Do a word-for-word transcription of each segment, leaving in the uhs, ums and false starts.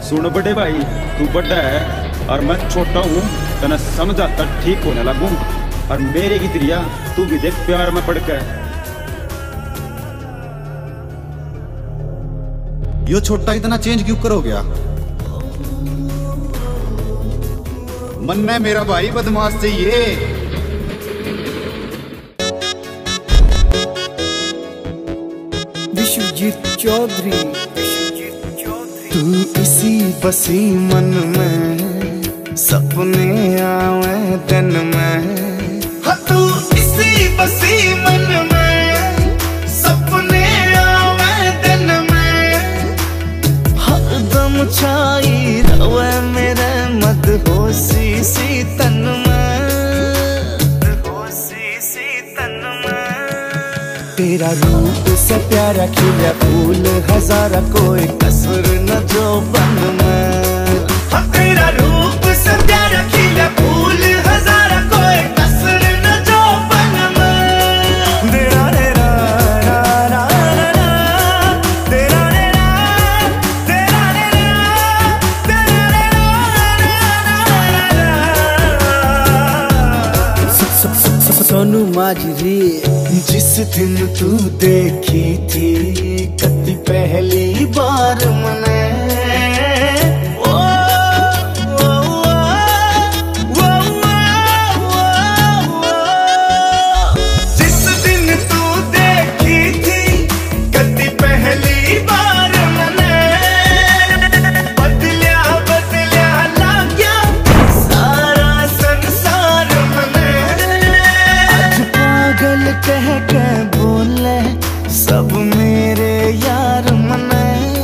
सुन बड़े भाई, तू बड़ा है और मैं छोटा हूँ, तना समझा तक ठीक होने लगूं। और मेरे की त्रिया तू भी देख प्यार में पड़ के। यो छोटा इतना चेंज क्यों करो गया? मन में मेरा भाई बदमाश चाहिए। विश्वजीत चौधरी, तू इसी बसी मन में, सपने आवे दिन में। हाँ तू इसी बसी मन में, सपने आवे दिन में। हरदम छाई रवे मेरे मदहोशी सी तन में, मदहोशी सी तन में। तेरा रूप से प्यारा खिला फूल हजारा, कोई कसर न जो बन में। हाँ तेरा रूप से प्यारा खिला फूल हजारा, कोई कसर न जो बन में। तेरा रे रा रा रा रा रा, तेरा रे रा, तेरा रे रा, तेरा रे रा रा रा। सोनू माजरी, जिस दिन तू देखी थी कति पहली बार मने, ओ, ओ, ओ, ओ, ओ, ओ। जिस दिन तू देखी थी कति पहली बार मने, बदलिया बदलिया लाग्या सारा संसार मने। आज पागल कह के बोले सब मेरे यार मने,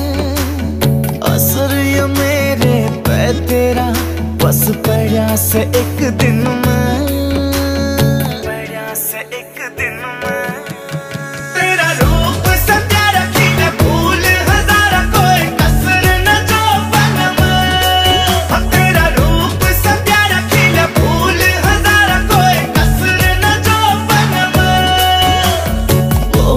असर ये मेरे पे तेरा बस पड़ा से एक दिन में, पड़ा से एक दिन में। तेरा रूप से प्यारा खिला फूल हजारा, कोई कसर न जो बन में। हाँ तेरा रूप से प्यारा खिला फूल हजारा, कोई कसर न जो बन में। ओ,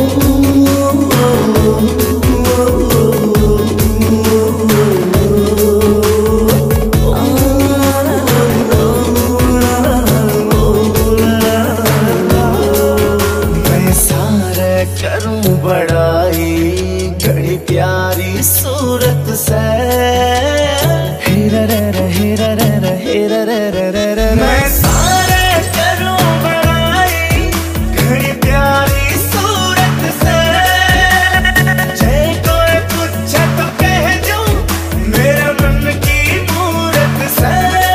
मैं सारे करूं बड़ाई घड़ी प्यारी सूरत से, हेरा रे रे हेरा रे रे हेरा रे रे रे रे। मैं सारे करूं बड़ाई घड़ी प्यारी सूरत से, जय कोई पूछे तो कह दूं मेरे मन की मूरत से।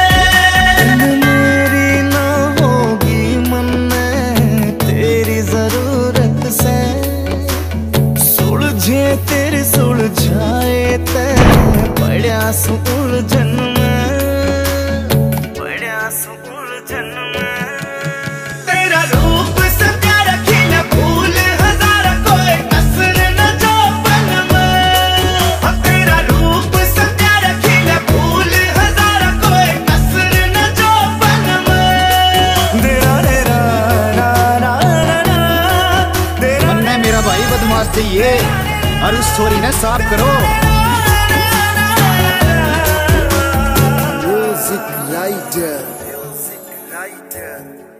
मेरी ना होगी मन में तेरी जरूरत से, सुलझे तेरे सुलझाए ते बड़ा सु उलझन में, बड़ा सु उलझन में। तेरा रूप से प्यारा खिला फूल हजारा, कोई कसर न जो बन में। हाँ तेरा रूप से प्यारा खिला फूल हजारा, कोई कसर न जो बन में। तेरा रे रा रा रा रा रा, तेरा मन में मेरा भाई बदमाश चाहिए और उस छोरी ने साफ करो। Music writer, music writer.